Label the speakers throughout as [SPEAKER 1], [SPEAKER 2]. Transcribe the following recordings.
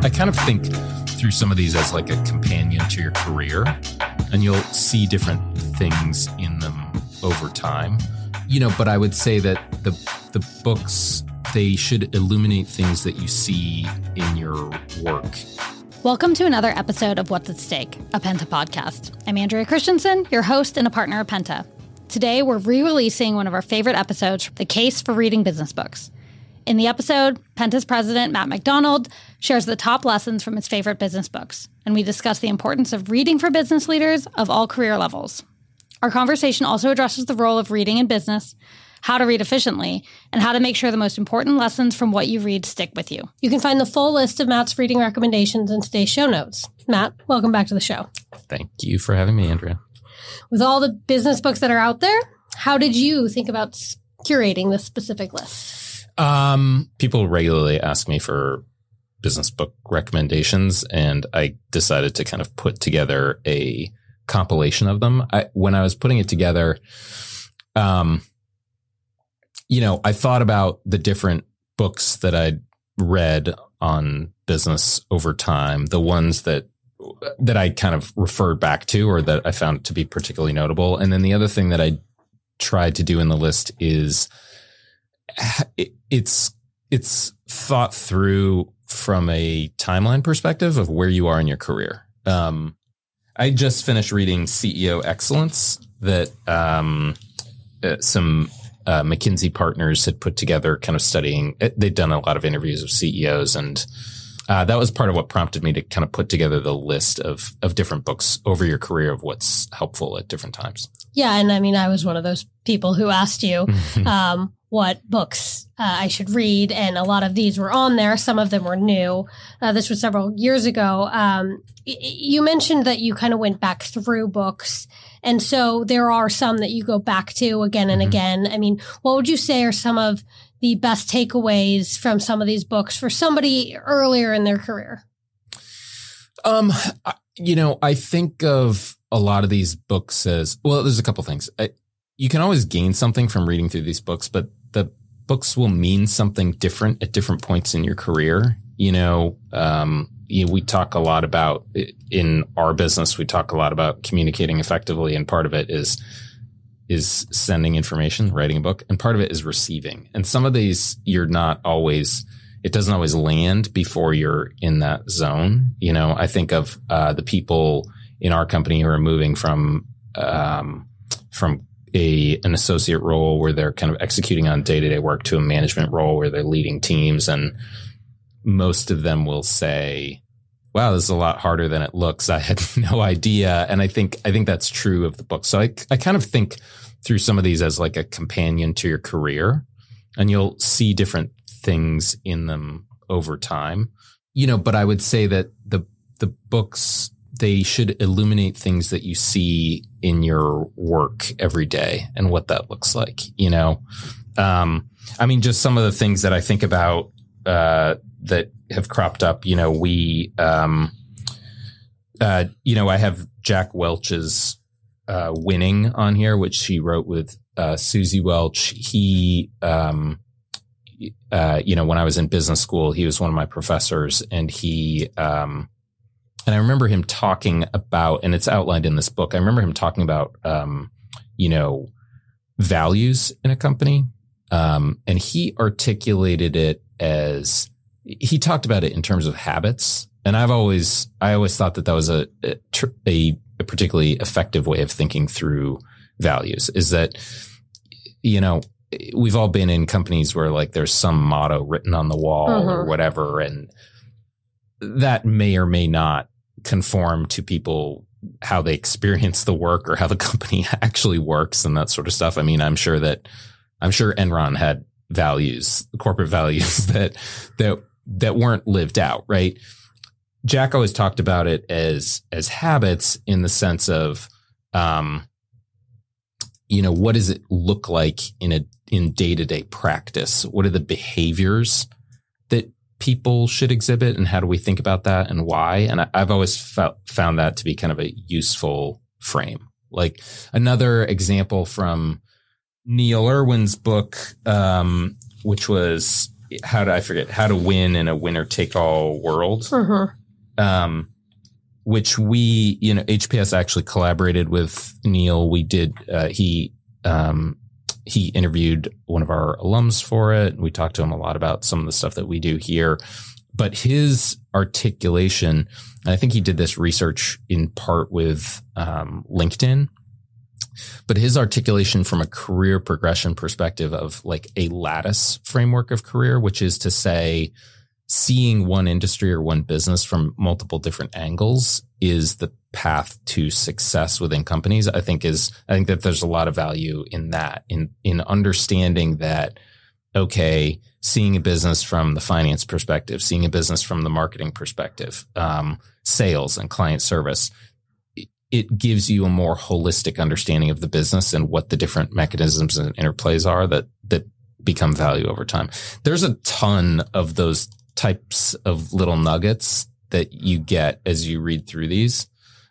[SPEAKER 1] I kind of think through some of these as like a companion to your career, and you'll see different things in them over time. But I would say that the books, they should illuminate things that you see in your work.
[SPEAKER 2] Welcome to another episode of What's at Stake, a Penta podcast. I'm Andrea Christensen, your host and a partner of Penta. Today, we're re-releasing one of our favorite episodes, The Case for Reading Business Books. In the episode, Penta's president, Matt McDonald, shares the top lessons from his favorite business books, and we discuss the importance of reading for business leaders of all career levels. Our conversation also addresses the role of reading in business, how to read efficiently, and how to make sure the most important lessons from what you read stick with you. You can find the full list of Matt's reading recommendations in today's show notes. Matt, welcome back to the show.
[SPEAKER 1] Thank you for having me, Andrea.
[SPEAKER 2] With all the business books that are out there, how did you think about curating this specific list?
[SPEAKER 1] People regularly ask me for business book recommendations, and I decided to kind of put together a compilation of them. When I was putting it together, I thought about the different books that I'd read on business over time, the ones that I kind of referred back to or that I found to be particularly notable. And then the other thing that I tried to do in the list is it's thought through from a timeline perspective of where you are in your career. I just finished reading CEO Excellence that some McKinsey partners had put together, kind of studying. They'd done a lot of interviews with CEOs, and that was part of what prompted me to kind of put together the list of different books over your career of what's helpful at different times.
[SPEAKER 2] Yeah, and I mean, I was one of those people who asked you what books I should read, and a lot of these were on there. Some of them were new. This was several years ago. You mentioned that you kind of went back through books, and so there are some that you go back to again and again. I mean, what would you say are some of the best takeaways from some of these books for somebody earlier in their career?
[SPEAKER 1] I think of a lot of these books as, well, there's a couple things. You can always gain something from reading through these books, but the books will mean something different at different points in your career. We talk a lot about, in our business, we talk a lot about communicating effectively, and part of it is sending information, writing a book, and part of it is receiving. And some of these, it doesn't always land before you're in that zone. I think of the people in our company who are moving from an associate role where they're kind of executing on day-to-day work to a management role where they're leading teams. And most of them will say, wow, this is a lot harder than it looks. I had no idea. And I think that's true of the book. So I kind of think through some of these as like a companion to your career, and you'll see different things in them over time. But I would say that the books, they should illuminate things that you see in your work every day and what that looks like. Just some of the things that I think about that have cropped up. I have Jack Welch's Winning on here, which she wrote with Susie Welch. He, when I was in business school, he was one of my professors, and and I remember him talking about, and it's outlined in this book, I remember him talking about, values in a company. And he articulated it as, he talked about it in terms of habits. And I always thought that was a particularly effective way of thinking through values, is that, we've all been in companies where like there's some motto written on the wall or whatever, and that may or may not conform to people, how they experience the work or how the company actually works and that sort of stuff. I mean, I'm sure Enron had values, corporate values that weren't lived out, right? Jack always talked about it as habits, in the sense of, what does it look like in day-to-day practice? What are the behaviors that people should exhibit, and how do we think about that and why? And I've always found that to be kind of a useful frame. Like another example from Neil Irwin's book, which was how to win in a winner take all world. Which we, HPS actually collaborated with Neil. We did, he interviewed one of our alums for it. We talked to him a lot about some of the stuff that we do here, but his articulation, and I think he did this research in part with, LinkedIn, but his articulation from a career progression perspective of like a lattice framework of career, which is to say, seeing one industry or one business from multiple different angles is the path to success within companies. I think that there's a lot of value in that, in understanding that, okay, seeing a business from the finance perspective, seeing a business from the marketing perspective, sales and client service, it gives you a more holistic understanding of the business and what the different mechanisms and interplays are that become value over time. There's a ton of those types of little nuggets that you get as you read through these.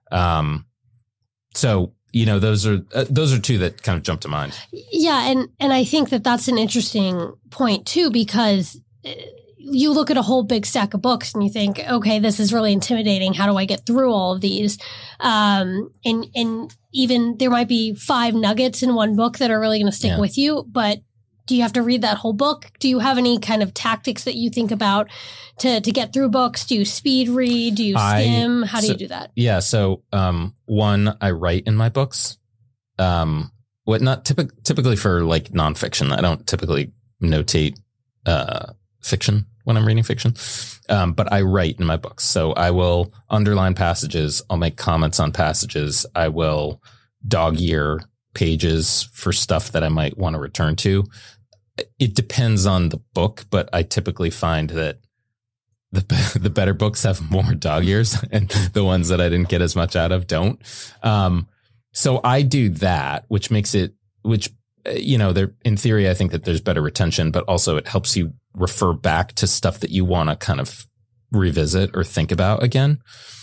[SPEAKER 1] So, those are two that kind of jump to mind.
[SPEAKER 3] Yeah. And I think that that's an interesting point too, because you look at a whole big stack of books and you think, okay, this is really intimidating. How do I get through all of these? And even there might be 5 nuggets in one book that are really going to stick with you, but do you have to read that whole book? Do you have any kind of tactics that you think about to get through books? Do you speed read? Do you skim? How do you do that?
[SPEAKER 1] Yeah. So, one, I write in my books. Not typically for like nonfiction. I don't typically notate, fiction when I'm reading fiction. But I write in my books. So I will underline passages. I'll make comments on passages. I will dog ear pages for stuff that I might want to return to. It depends on the book, but I typically find that the better books have more dog ears and the ones that I didn't get as much out of don't. So I do that, which there, in theory, I think that there's better retention, but also it helps you refer back to stuff that you want to kind of revisit or think about again.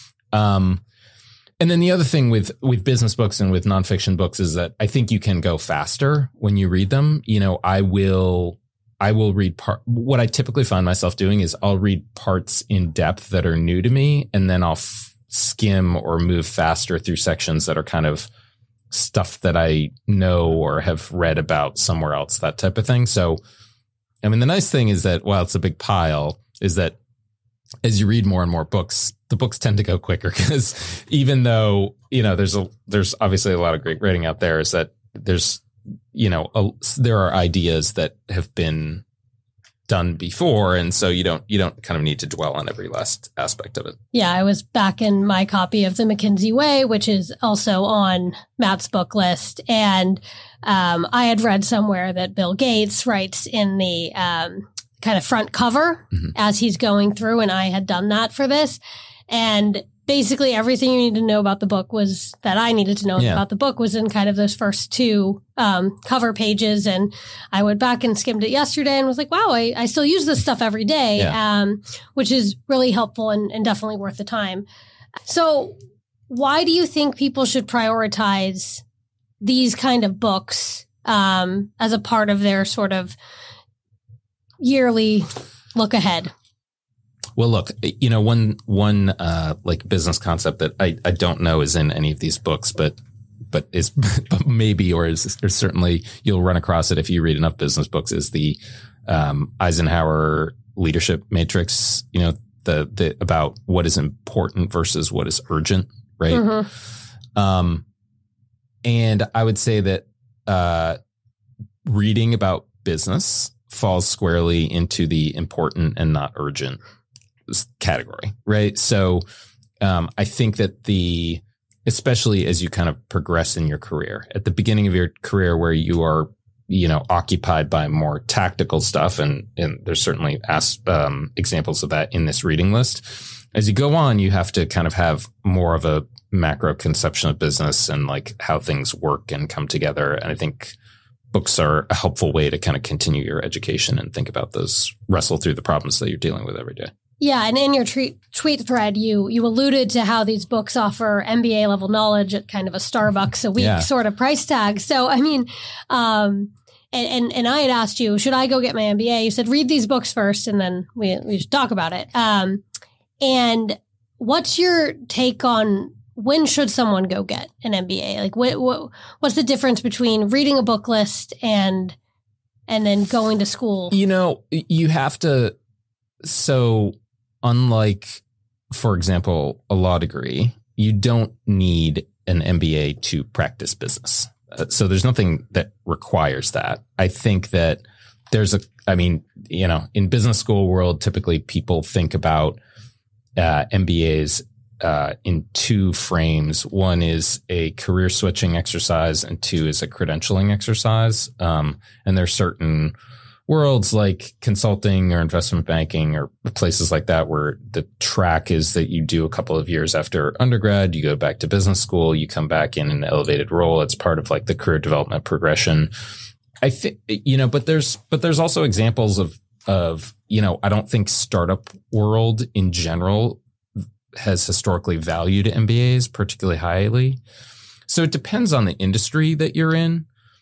[SPEAKER 1] And then the other thing with business books and with nonfiction books is that I think you can go faster when you read them. I will read what I typically find myself doing is I'll read parts in depth that are new to me, and then I'll skim or move faster through sections that are kind of stuff that I know or have read about somewhere else, that type of thing. So, I mean, the nice thing is that while it's a big pile, is that as you read more and more books, the books tend to go quicker, because even though, there's obviously a lot of great writing out there, is that there's, there are ideas that have been done before. And so you don't kind of need to dwell on every last aspect of it.
[SPEAKER 3] Yeah. I was back in my copy of The McKinsey Way, which is also on Matt's book list. And, I had read somewhere that Bill Gates writes in the, kind of front cover as he's going through. And I had done that for this. And basically everything you need to know about the book I needed to know about the book was in kind of those first 2 cover pages. And I went back and skimmed it yesterday and was like, wow, I still use this stuff every day, which is really helpful and definitely worth the time. So why do you think people should prioritize these kind of books as a part of their sort of yearly look ahead?
[SPEAKER 1] Well, look, one like business concept that I don't know is in any of these books, but maybe, or certainly you'll run across it if you read enough business books, is the Eisenhower leadership matrix, the about what is important versus what is urgent. Right. And I would say that, reading about business falls squarely into the important and not urgent category, right? So I think that especially as you kind of progress in your career, at the beginning of your career where you are, occupied by more tactical stuff, and there's certainly examples of that in this reading list. As you go on, you have to kind of have more of a macro conception of business and like how things work and come together. And I think books are a helpful way to kind of continue your education and think about those, wrestle through the problems that you're dealing with every day.
[SPEAKER 3] Yeah. And in your tweet thread, you alluded to how these books offer MBA level knowledge at kind of a Starbucks a week sort of price tag. So, I mean, and I had asked you, should I go get my MBA? You said, read these books first and then we should talk about it. And what's your take on when should someone go get an MBA? Like what's the difference between reading a book list and then going to school?
[SPEAKER 1] You have to, so unlike, for example, a law degree, you don't need an MBA to practice business. So there's nothing that requires that. I think that in business school world, typically people think about MBAs in two frames. One is a career switching exercise and two is a credentialing exercise. And there's certain worlds like consulting or investment banking or places like that where the track is that you do a couple of years after undergrad, you go back to business school, you come back in an elevated role. It's part of like the career development progression. I think, but there's also examples of, I don't think startup world in general has historically valued MBAs particularly highly. So it depends on the industry that you're in.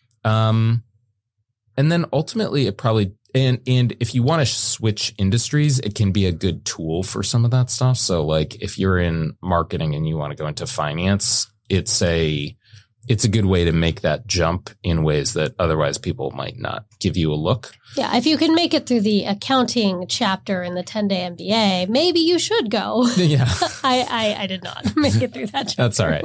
[SPEAKER 1] And then ultimately it probably, and if you want to switch industries, it can be a good tool for some of that stuff. So like if you're in marketing and you want to go into finance, it's a good way to make that jump in ways that otherwise people might not give you a look.
[SPEAKER 3] Yeah. If you can make it through the accounting chapter in the 10-day MBA, maybe you should go.
[SPEAKER 1] Yeah.
[SPEAKER 3] I did not make it through that chapter.
[SPEAKER 1] That's all right.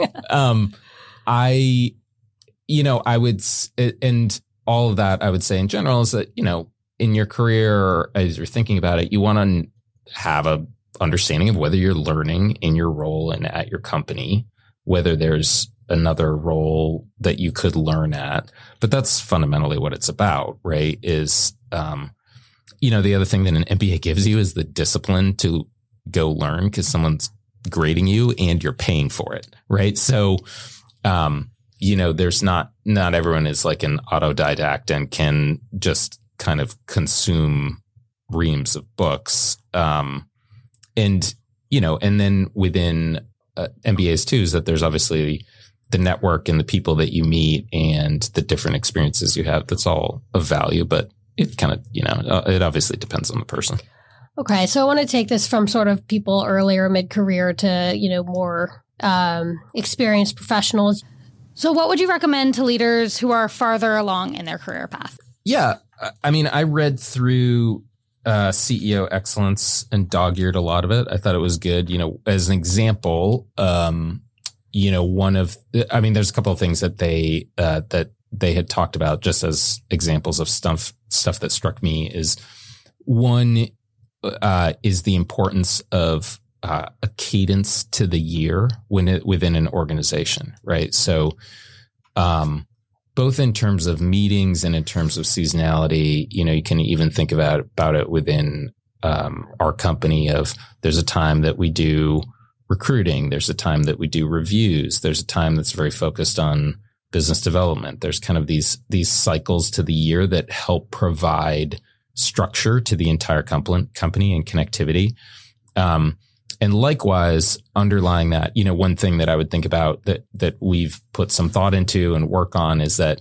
[SPEAKER 1] I would, and all of that I would say in general is that, in your career, as you're thinking about it, you want to have a understanding of whether you're learning in your role and at your company, whether there's another role that you could learn at. But that's fundamentally what it's about, right? Is, the other thing that an MBA gives you is the discipline to go learn because someone's grading you and you're paying for it, right? So, there's not everyone is like an autodidact and can just kind of consume reams of books. And then within MBAs too, is that there's obviously the network and the people that you meet and the different experiences you have. That's all of value, but it kind of, it obviously depends on the person.
[SPEAKER 3] Okay. So I want to take this from sort of people earlier mid-career to, more experienced professionals.
[SPEAKER 2] So what would you recommend to leaders who are farther along in their career path?
[SPEAKER 1] Yeah. I read through CEO Excellence and dog-eared a lot of it. I thought it was good. As an example, there's a couple of things that they had talked about just as examples of stuff that struck me is one is the importance of a cadence to the year within an organization, right? So, both in terms of meetings and in terms of seasonality, you can even think about it within our company of there's a time that we do recruiting. There's a time that we do reviews. There's a time that's very focused on business development. There's kind of these cycles to the year that help provide structure to the entire company and connectivity. And likewise, underlying that, one thing that I would think about that we've put some thought into and work on is that,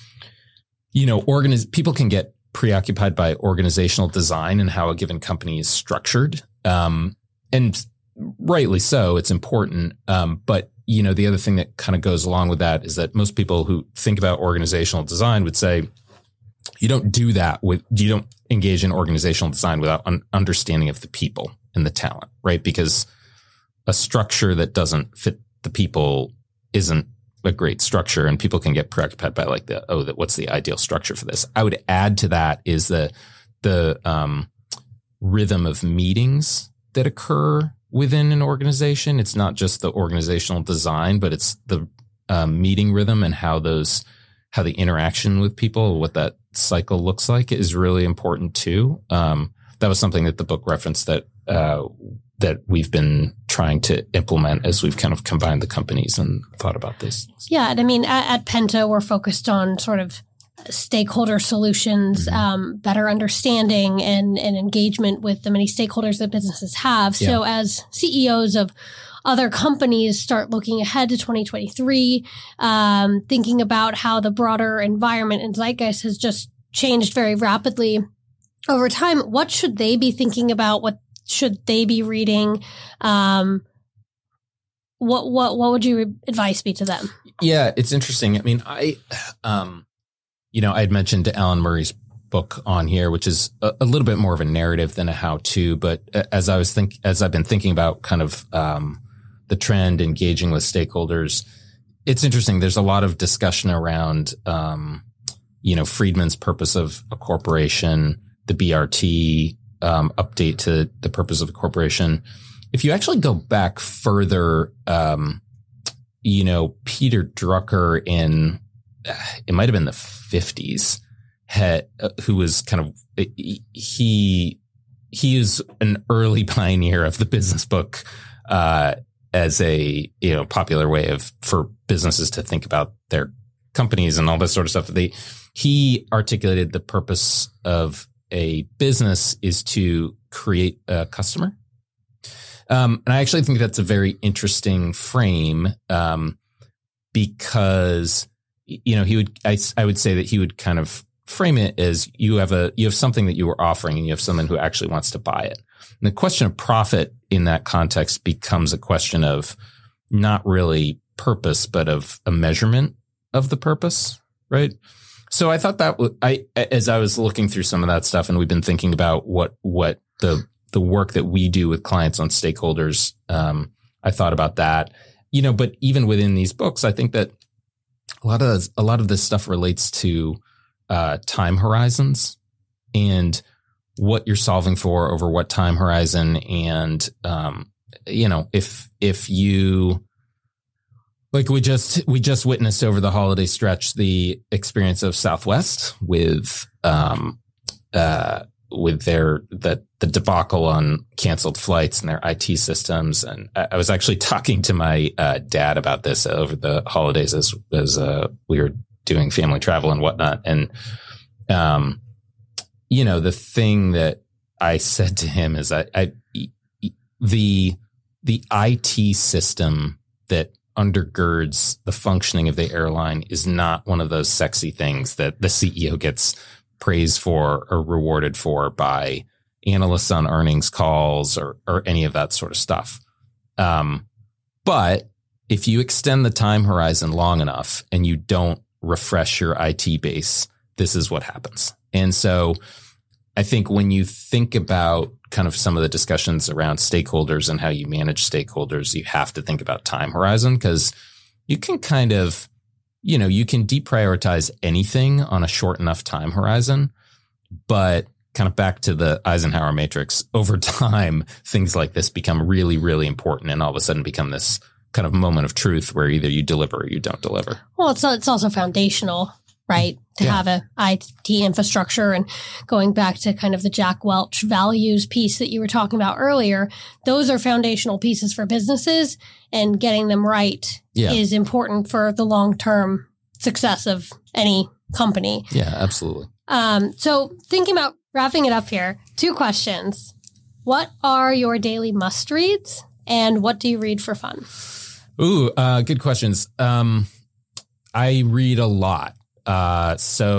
[SPEAKER 1] people can get preoccupied by organizational design and how a given company is structured. And rightly so, it's important. But, the other thing that kind of goes along with that is that most people who think about organizational design would say, you don't engage in organizational design without an understanding of the people and the talent, right? Because a structure that doesn't fit the people isn't a great structure, and people can get preoccupied by like what's the ideal structure for this? I would add to that is the rhythm of meetings that occur within an organization. It's not just the organizational design, but it's the meeting rhythm and how the interaction with people, what that cycle looks like is really important too. That was something that the book referenced that we've been trying to implement as we've kind of combined the companies and thought about this.
[SPEAKER 3] Yeah. And at Penta, we're focused on sort of stakeholder solutions, better understanding and engagement with the many stakeholders that businesses have. Yeah. So as CEOs of other companies start looking ahead to 2023, thinking about how the broader environment and zeitgeist has just changed very rapidly over time. What should they be thinking about? What should they be reading? What would your advice be to them?
[SPEAKER 1] Yeah, it's interesting. I mean, I had mentioned Alan Murray's book on here, which is a little bit more of a narrative than a how-to. But as I've been thinking about kind of the trend, engaging with stakeholders, it's interesting. There's a lot of discussion around, Friedman's purpose of a corporation, the BRT update to the purpose of a corporation. If you actually go back further, Peter Drucker in, it might have been the 50s, who was kind of, he is an early pioneer of the business book, as a, popular way for businesses to think about their companies and all this sort of stuff. He articulated the purpose of a business is to create a customer. And I actually think that's a very interesting frame, because, I would say that he would kind of frame it as you have something that you are offering and you have someone who actually wants to buy it. And the question of profit in that context becomes a question of not really purpose, but of a measurement of the purpose, right? So I thought that as I was looking through some of that stuff, and we've been thinking about what the work that we do with clients on stakeholders, I thought about that, but even within these books, I think that a lot of this stuff relates to time horizons and what you're solving for over what time horizon. And, if you, like we just witnessed over the holiday stretch, the experience of Southwest with the debacle on canceled flights and their IT systems. And I was actually talking to my dad about this over the holidays as we were doing family travel and whatnot. And, the thing that I said to him is the IT system that undergirds the functioning of the airline is not one of those sexy things that the CEO gets praised for or rewarded for by analysts on earnings calls or any of that sort of stuff. But if you extend the time horizon long enough and you don't refresh your IT base, this is what happens. And so I think when you think about kind of some of the discussions around stakeholders and how you manage stakeholders, you have to think about time horizon, because you can kind of, you can deprioritize anything on a short enough time horizon, but kind of back to the Eisenhower matrix, over time, things like this become really, really important and all of a sudden become this kind of moment of truth where either you deliver or you don't deliver.
[SPEAKER 3] Well, it's also foundational, right? To have a IT infrastructure, and going back to kind of the Jack Welch values piece that you were talking about earlier, those are foundational pieces for businesses, and getting them right is important for the long-term success of any company.
[SPEAKER 1] Yeah, absolutely.
[SPEAKER 3] So thinking about wrapping it up here, 2 questions. What are your daily must-reads, and what do you read for fun?
[SPEAKER 1] Ooh, good questions. I read a lot. I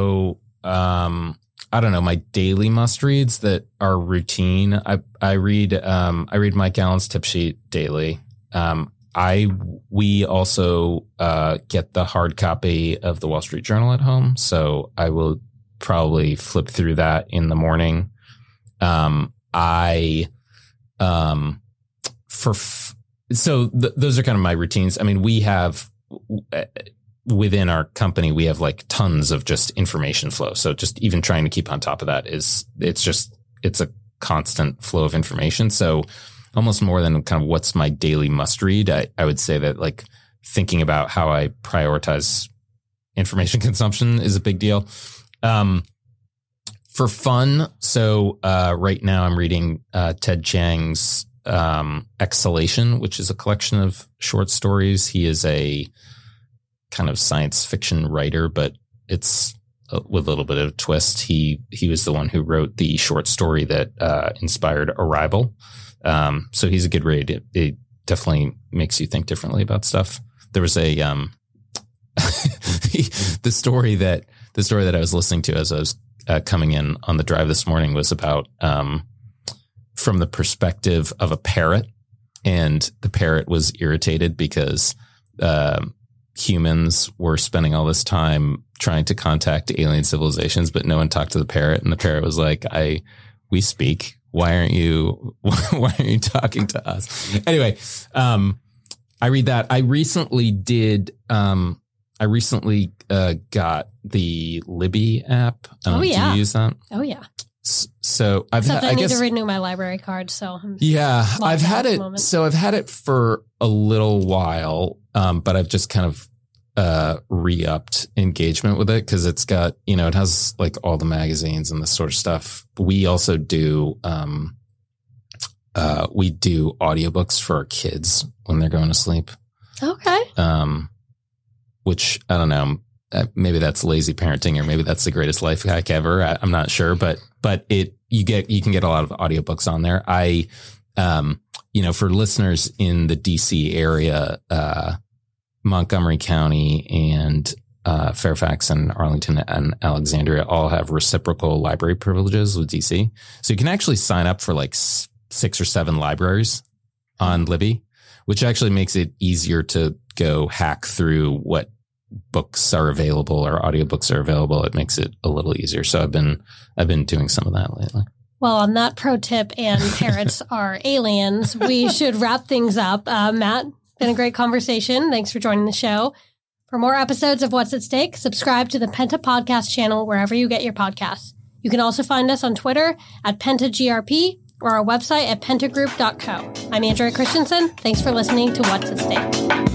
[SPEAKER 1] don't know, my daily must reads that are routine. I read Mike Allen's tip sheet daily. We also, get the hard copy of the Wall Street Journal at home. So I will probably flip through that in the morning. Those are kind of my routines. I mean, we have, within our company, we have like tons of just information flow. So just even trying to keep on top of that it's a constant flow of information. So almost more than kind of what's my daily must read, I would say that like thinking about how I prioritize information consumption is a big deal. For fun. So, right now I'm reading, Ted Chiang's, Exhalation, which is a collection of short stories. He is a kind of science fiction writer, but it's with a little bit of a twist. He was the one who wrote the short story that inspired Arrival. So he's a good read. It definitely makes you think differently about stuff. There was a the story that I was listening to as I was coming in on the drive this morning was about from the perspective of a parrot, and the parrot was irritated because humans were spending all this time trying to contact alien civilizations, but no one talked to the parrot, and the parrot was like, we speak. Why aren't you talking to us? Anyway, I read that. I recently got the Libby app.
[SPEAKER 3] Oh, yeah.
[SPEAKER 1] Do you use that?
[SPEAKER 3] Oh, yeah.
[SPEAKER 1] So
[SPEAKER 3] I need to renew my library card. So
[SPEAKER 1] I've had it. So I've had it for a little while, but I've just kind of re-upped engagement with it because it's got, it has like all the magazines and this sort of stuff. We also do audiobooks for our kids when they're going to sleep.
[SPEAKER 3] Okay.
[SPEAKER 1] Which I don't know. Maybe that's lazy parenting, or maybe that's the greatest life hack ever. I'm not sure, but you can get a lot of audiobooks on there. For listeners in the DC area, Montgomery County and Fairfax and Arlington and Alexandria all have reciprocal library privileges with DC. So you can actually sign up for like 6 or 7 libraries on Libby, which actually makes it easier to go hack through what books are available or audiobooks are available. It makes it a little easier. So I've been doing some of that lately.
[SPEAKER 3] Well, on that pro tip, and parrots are aliens, we should wrap things up. Matt, been a great conversation. Thanks for joining the show. For more episodes of What's at Stake, subscribe to the Penta Podcast channel wherever you get your podcasts. You can also find us on Twitter at PentaGRP or our website at pentagroup.co. I'm Andrea Christensen. Thanks for listening to What's at Stake.